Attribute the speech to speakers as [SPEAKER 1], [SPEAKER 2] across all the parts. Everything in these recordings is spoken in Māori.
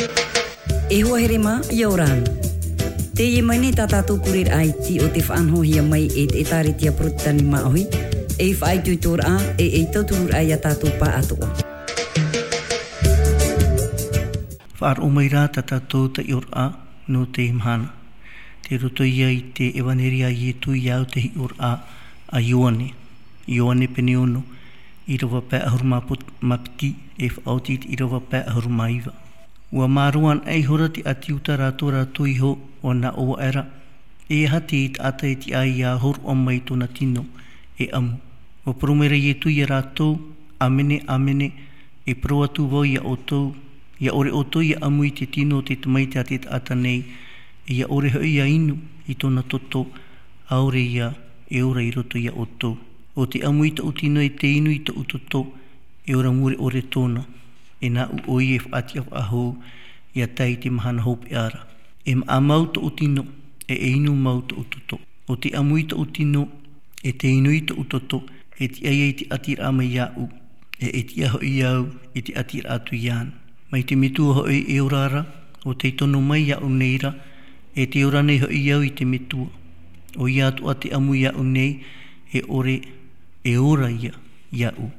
[SPEAKER 1] E hoa herema Yoran. Te ye mai ni tātātou kurir ai ti o te whaanhohia mai e tāretia protani maohi. E whaai tuitor a e tauturur ai a tātou pā atoa.
[SPEAKER 2] Whaar o mai rā tātou ta ior a no te imhana. Te roto ia i te ewaneria i tu iau te ior a Ioane. Ioane pene ono i rawa pē ahuru mapiti e whaotit i rawa pē ahuru maiva. Ua maruan ei hora te atiuta rātou iho o na oa era. E hati i tāta e ti ai a hor o mai tōna tino e amu. O promera i tu i rātou, amene, e pro atu wau ia otou. Ia ore otou ia amu i te tino te tumaite a te tāta nei. Ia ore hoi ia inu i tōna toto, aore ia e ora i roto ia otou. O te amu i ta utino e te inu i ta utoto, e ora mure ore tōna. E nā u oi e whaati au ahou, ia tai te mahana hope ara. E maa mau ta utino, e inu mau ta utoto. O te amu i ta utino, e te inu i ta utoto, e ti ai te atir ama iau, e ti aho i au, e te atir atu ian. Mai te mitua hoi e orara, o te tono mai iau neira, e te ora nei hoi iau i te mitua. O ia atu a te amu iau nei, e ore, e ora ia, iau.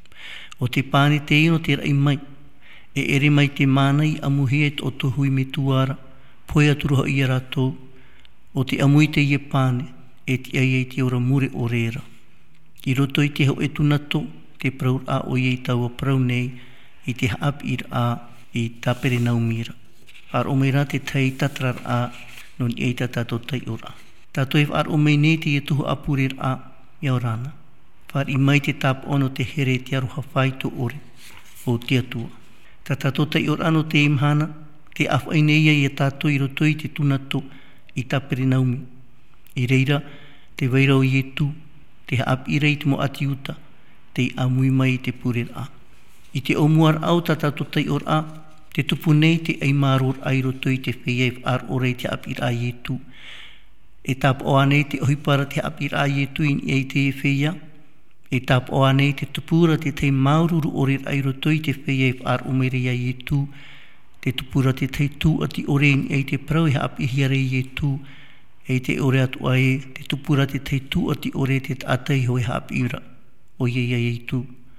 [SPEAKER 2] O te pāne te ino te rai mai, e ere mai te mānai amuhi e o tohui me tuara, poe aturuha i rātou, o te amui te ie pāne, e ti ai te ora mure o reira. I roto i te hau e tunato, te praur a o iei taua prau nei, i te haap ir a, i tapere naumira. Ar o mei rā te tai tatrar a, non i eita tātou tai ora. Tātou e ar o mei nei te e tuhu apurir a, iau rāna. Whar i mai te tap ono te here te aruha whaitu ore, o te atua. Ta tātou tai ora ano te imhana, te awhaineia i a tātou i roto i te tunato i tapere naumi. I reira, te wairau i etu, te haap i rei te mo ati uta, te amui mai te purir a. I te omuar au ta tātou tai ora a, te tupu nei te aimaror ai roto i te wheief ar o rei te haap i rai etu. E tap o anei te ohipara te haap i rai etu in ei te e wheia, e tap o anei te tupura te tei maururu ore ai rotoi te wheief ar umerea i tu, te tupura te tei tu ati ore in ei te prau e haap i hiare i tu, e te ore atu ae, te tupura te tei tu ati ore te atai hoi haap ira, o i tu.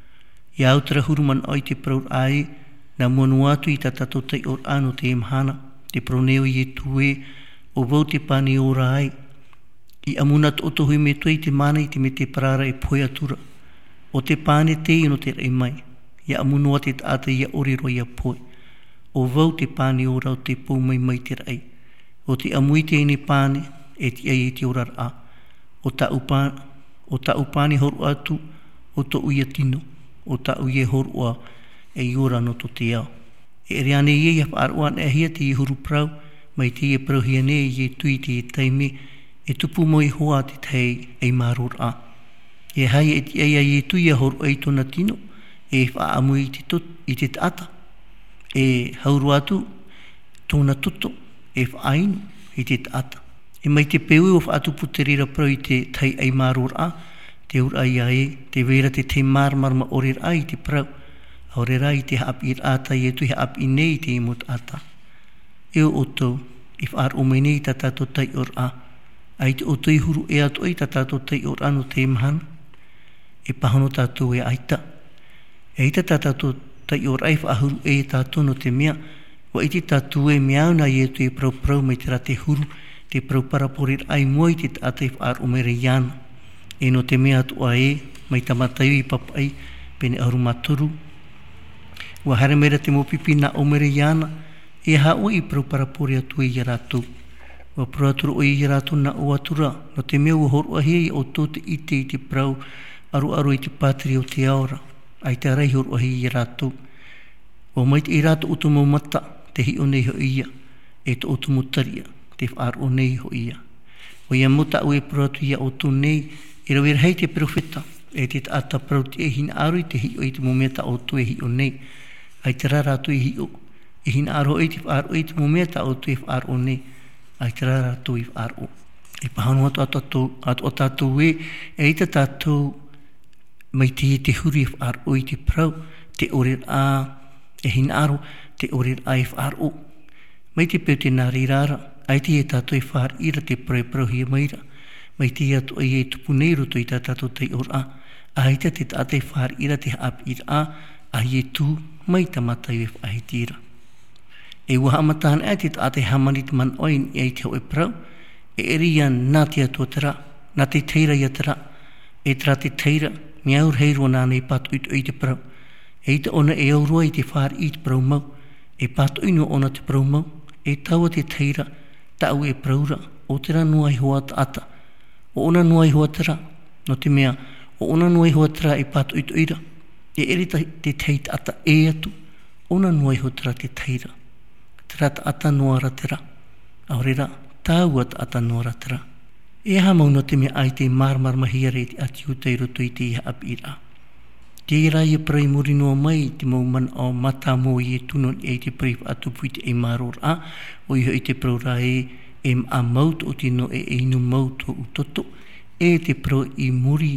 [SPEAKER 2] I autara huruman oi te prau ae, na monu atu i tatato tei or anu te imhana, te proneo i tu e, o vau te pane ora ai, I amuna to otohui me tui te mana i te me te parara e poe atura. O te pāne te ino te rei mai. Ia amunua te taata ia oriro ia poe. O vau te pāne o rau te pou mai te rei. O te amui te ine pāne e te ai e te orar a. O ta upāne horu atu o to uia tino. O ta uia horu a e iora no to te au. E reane ia ia whaaruan e hia te i huru prau. Mai te ia prau hia ne i e tui te e taime. E tupu mo i hoa te tei e maror a. E hai e ti ai e tui a horu ei tona tino, e whaamu i te tata. E hauru atu tona toto, e whaainu i te tata. E mai te peu o whaatu puterira prau i te tei e maror a, te ura ai ae, te vera te te marmarma orer ai te prau. Aurera i te haap ir ata i e tui haap i nei te imot ata. E o oto, i whaar o menei tatato tai or a, ai te otoi huru e atu ai ta tātou tei or anu te imahana. E pahono tātou e aita. E aita ta tātou tei or ai whaahuru e tātou no te mea. Wa iti tātou e meauna i etu e prau mai te rate huru. Te prau paraporir ai moi te tātou e whaar umere iana. E no te mea atu a e, mai tamatai i papai, pene auru maturu. Wa hare mera te mopipi na umere iana. E haua i prau parapori atu e iaratou. Wa pratura o i rātou na o atura, no te mea ua horu ahia i o tō te ite i te prau, aru i te pātiri o te aora, ai te arai horu ahia i rātou. O mai te i rātou utu mau mata, te hi o nei ho ia, e to utu mutaria, te whaar o nei ho ia. O ia muta au e pratu ia o tō nei, e rau hei te profeta, e te ata prau te e hina aru i te hi o i te mometa o tō e hi o nei, ai te rātou e hi o, e hina aru i te whaar o i te mometa o tō e whaar o nei, ai te rara tō i whaaro. E pahanu atu tātou e ita tātou mai te huri e whaaro i te prau, te ore a e hina aro, te orir AFRO. Mai te peo te nari rara, ai te e tātou e whār ira te prau hia maira. Mai te atu ai e tupu nei roto i tātou te ora, ai te tātou e whār ira te haap ira ai e tū mai tamata i e whaitira. E waha amatahana ai te tātou hamanit man oin i te o e prau, e eri ian nā te atua tera, nā te teira ia tera, e tera te teira, mi aur heirua nāna i patu i te prau. E te ona e aurua i te whār i te prau mau, e patu inu ona te prau mau, e taua te teira, tau e praura, o tera nua i hoa ta ata, o ona nua i hoa tera, no te mea, o ona nua i hoa tera e patu i tuira, e eri te teita ata e atu, ona nua i hoa tera te teira, tera ta ata nua ra tera, aurera, tāua ta ata nua ra tera. E hamau no te mea ai te marmarmahia re te ati uta i roto i te iha apira. Te rai e prai muri noa mai te mau man o mata mo i e tunon e te prai atupu i te e maror a, o iho i te prau rai e a maut o tino e inu maut o utoto, e te prau i muri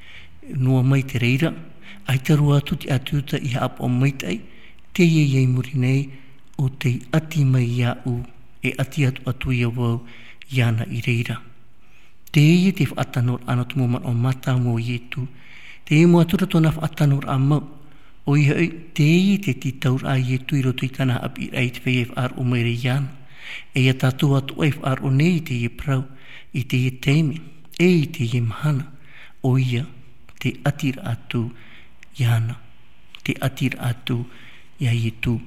[SPEAKER 2] noa mai te reira, ai taru atu te atuta i hap o maitai, te iei muri nei o te ati mai ia u, e ati atu ia wau iana i reira. Te ie te whaatanor ana tumo man o mata mo i e tu, te e mua tura tona whaatanor a mau, o i hoi te ie te titaur a i e tu i roto i tana api ai te whai whaar o meire iana, e ia tatu atu ai whaar o nei te ie prau, i te ie teime, e i te ie mahana, o ia te atira atu iana, te atira atu ia i e tu.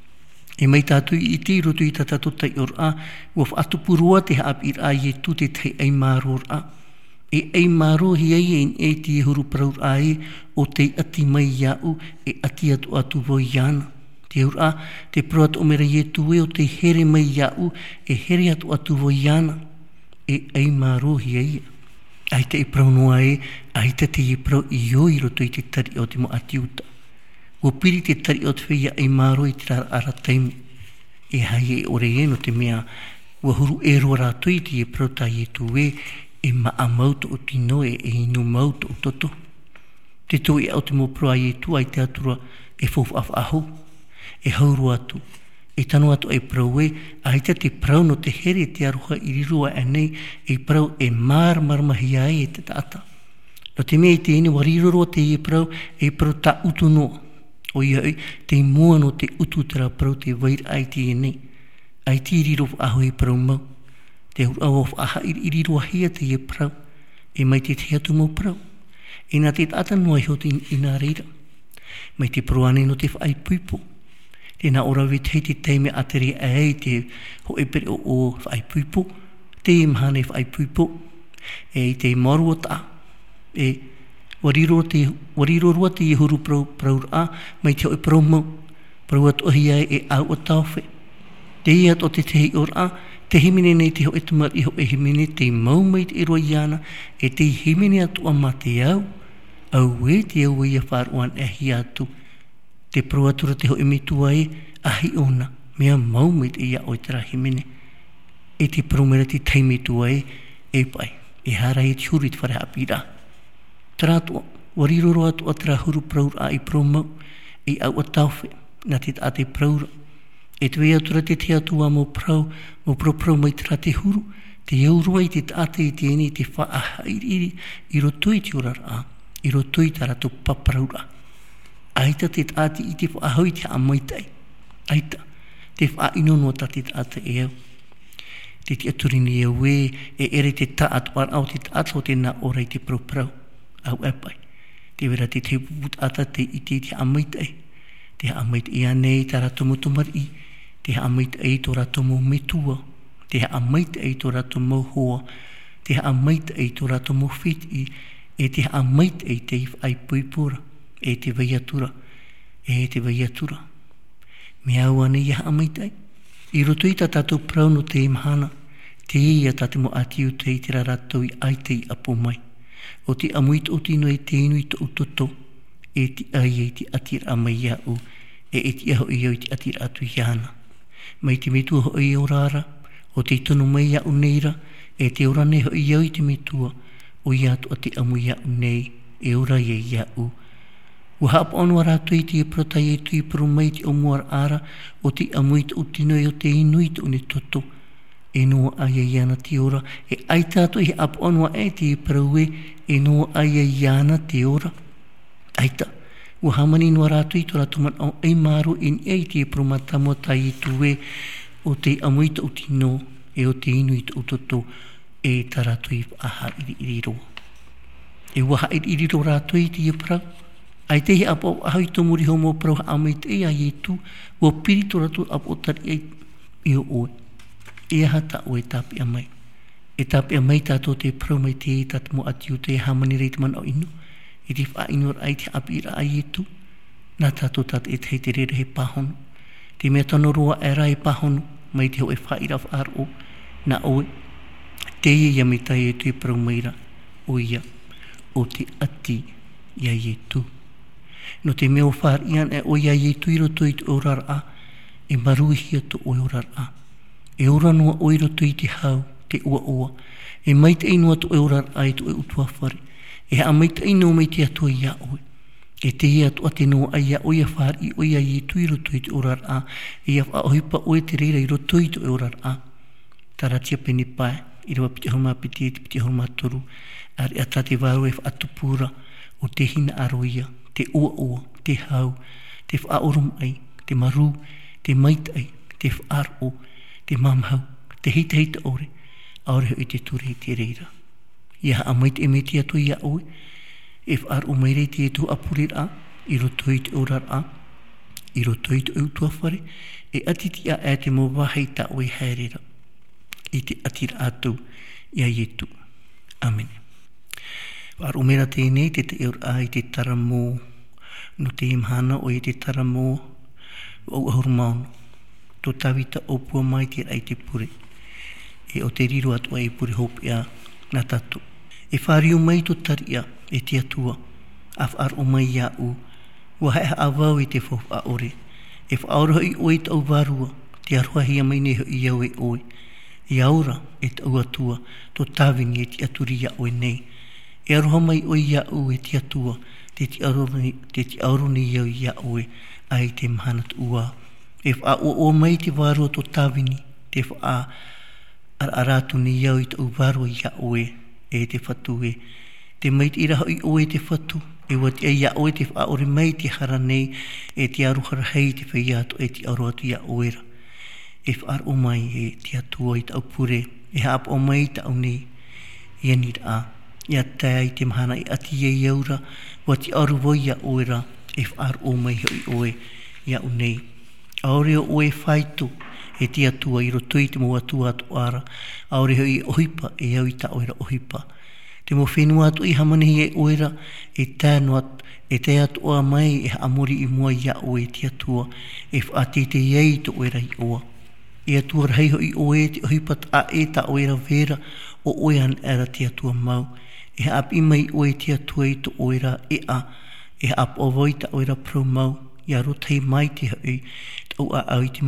[SPEAKER 2] E mai tātu i te roto i tātou tai ora, waf atu purua te haap ir a i tu te tei ei maro ora. E ei maro hi ei en e te huru praur ai o te ati mai iau e ati atu voi iana. Te ora, te proat o mera i tu e o te here mai iau e here atu voi iana. E ei maro hi ei. Ai te e prau noa e, ai te i prau i oi roto i te tari o te mo ati uta. O piri te tari o te whia e maro i te ara taimu. E hai e ore e no te mea ua huru e roa rātu i te e prota i tu e maa mauto o tino e inu mauto o toto. Te tō e au te mo proa i tu ai te atura e fofu af aho. E hauru atu. E tanu atu e prau e ai te prau no te here te aruha i rirua e nei e prau e marmahi ai e te tata. No te mea i te ene wariroroa te e prau ta utu noa. O iai, te mua no te utu tera prau te wair ai te nei. Ai te irirof aho e prau mau. Te urawof aha iriroa hea te e prau. E mai te atu mau prau. E nā te tata noa i hote i nā reira. Mai te proane no te whai puipo. Te nā orawe te te teime ateri ai te ho e pere o whai puipo. Te imhane whai puipo. E te marua ta. E wariro rua te huru prau a, mai te oi prau mau, prau atu ahi ai e au a tauwhe. Te ia to te tehi or a, te himine nei te ho e tumar i ho e himine te mau mai te roa iana, e te himine atu a ma te au e te au ia whāruan e hi atu. Te prau atura te ho e mitua e, ahi ona, mea mau mai te ia oi tera himine. E te prau mera te teimitua e pai, e hara e te huri te whare hapira. Teratua, wariroro atu a tera huru praura a i promau, i au a tauwhe, na te ate praura. E te wea tura te atua mo prau mai tera te huru, te aurua i te ate i te ene i te whaaha i roto i te orar a, i roto i tara to papraura. Aita te ate i te whaahau i te amaitai. Aita, te wha inono ta te ate e au. Te aturini e we, e ere te taatu ar au te taatu o te na ora i te prau. Au epai. Te wera te puput ata te iti te amaitai. Te amaitai anei ta ratomo tomari. Te amaitai to ratomo metua. Te amaitai to ratomo hoa. Te amaitai to ratomo fiti. E te amaitai te ai puipura. E te veiatura. Me au anei ia amaitai. I roto i tatou prau no te imahana. Te ia tatimo atiu te i tira ratou i aitei apo mai. O te amuit o tino e te inu i to utoto, e te ai e te atira mai iau, e te aho i au i te atira atu iana. Mai te metua ho i orara, o te tono mai iau neira, e te orane ho i au i te metua, o iatu a te amu iau nei, e ora i iau, Ua hap onu arato i te prota i tu i perumai te omuar ara o te amuit o tino i o te inuit o ne toto. E noa aia iana te ora. E ai tātou i hap onu e te perue e noa aia iana te ora. Aita. Ua hamani noa rato i to rato man au ei maru in ei te perumata mo tai i tuwe o te amuit o tino e o te inuit o toto e tarato i aha iri roa. E waha iri roa rato i te parau. Ai tehi apo ahau i tomuri homo parau amai te ea i tu, ua pirito ratu apo tari ai i o oe. E aha ta oe tapi amai. E tapi amai tato te parau mai te e tatu mo ati o te hamani reiti man au inu. E te wha inu ai te api ira ai i tu. Nā tato tatu e te hei te rere he pahono. Te mea tano roa e rai pahono, mai te ho e wha ira whaar o. Nā oe, te ia ia me tai e tu e parau maira o ia o te ati ia i tu. No te meo whaar ian e o ia i tu i roto i te orar a, e marui hia to o orar a. E ora noa o i roto i te hau, te ua oa. E mai te inua to o orar a i to e utua whare. E a mai te inua mai te atua ia oe. E te ia to ate noa a ia o ia whaar i o ia i tu i roto i te orar a. E ia wha ohipa o e te reira i roto i te orar a. Taratia peni pae, i rawa piti horma piti e te piti horma toru. Ari ata te waru e whaatupura o te hina aroia. Te ua, te hau, te whaorum ai, te maru, te maita ai, te whaaro, te mamhau, te hita ore, aore hoi te ture te reira. Ia a maita e meti atu ia oe, e whaaro mai rei te etu apurir a, i roto i te orar a, i roto i te utua whare, e atiti a e te mo wahai ta oe haerera, i te atira atu, ia ietu. Amen. Whaaro mera tēnei te te eur a i te taramo, no te imhana o i te taramo o ahuru maunu. Tō tawita o pua mai te rai te pure. E o te riro atu ai pure hopi a na tatu. E whario mai to taria e te atua. A whaaro mai ia u. Wa hea awau i te whau a ore. E whaoro i oi tau varua. Te arua hia mai neho i au e oi. I aura e tau atua. Tō tawini e te aturia oi nei. E aroha mai oi ia u e te atua. Te te auroni iau ia oe ai te mahanat ua. E wha o mai te warua to tawini, te wha aratu ni iau i tau warua ia oe e te whatue. Te mai te iraha i oe te whatu, e wati e ia oe te wha ore mai te hara nei e te aruhara hei te whai ato e te aru atu ia oera. E wha o mai e te atua i tau pure, e haap o mai tau nei, ia nira a. Ia tae i te mahana i ati e iaura, wati aru voi ia oera, e whaar o mai hoi oe, ia unei. Aore o oe whaitu, e te atua i roto i te mo atua atu ara, aore hoi ohipa e au i ta oera ohipa. Te mo whenua atu i hamanihi e oera, e te atua mai e amori i mua ia oe te atua, e whaate te iei to oera i oa. E atua rei hoi oe te ohipa ta e ta oera vera, o oean era te atua mau. E ap i mai oe te atua i to oera e a, e ap o voi ta oera pro mau, i a rotei mai te hoi, tau a au i te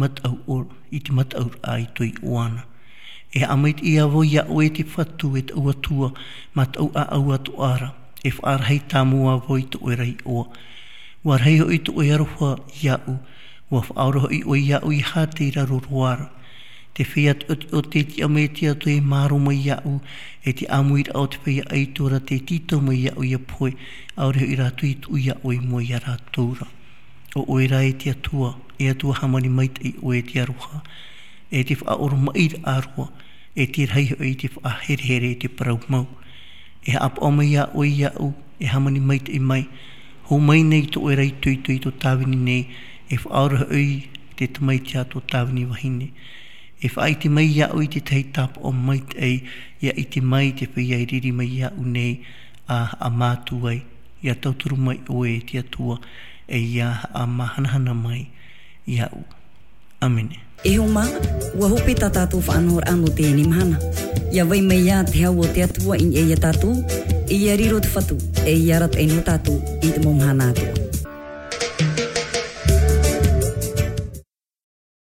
[SPEAKER 2] matau a i toi oana. E amait i a voi a oe te whatu e tau atua, ma tau a au atu ara, e whaarhei tā mua voi to oera i oa. Warhei hoi to oera roa i au, wa whaaro hoi o i au i hate i raro roara. Te whiat o te ti ameti atu e maro mai iau, e te amuira au te whia aitora te tito mai iau ia poe, aure i ratu i tu iau i mua ia rātoura. O oera e te atua hamani maita i o e te aroha, e te whaoro maira aroa, e te reiho i te whahere e te parau mau. E apa o mai iau i iau, e hamani maita i mai, ho mai nei to oera i tui to tāwini nei, e whaoro i te tamaiti a to tāwini wahine. E whai te mai iau i te tei tap o mait ei, ia i te mai te whai ai riri mai iau nei a mātu ai, ia tauturu mai oe te atua, e ia a mahanahana mai iau. Amene.
[SPEAKER 1] E homa, ua hope ta tātou whaanor ano tēni mahana. Ia vai mai ia te hau o te atua in e ia tātou, i ia riro te whatu, e ia rat e no tātou i te momhana atua.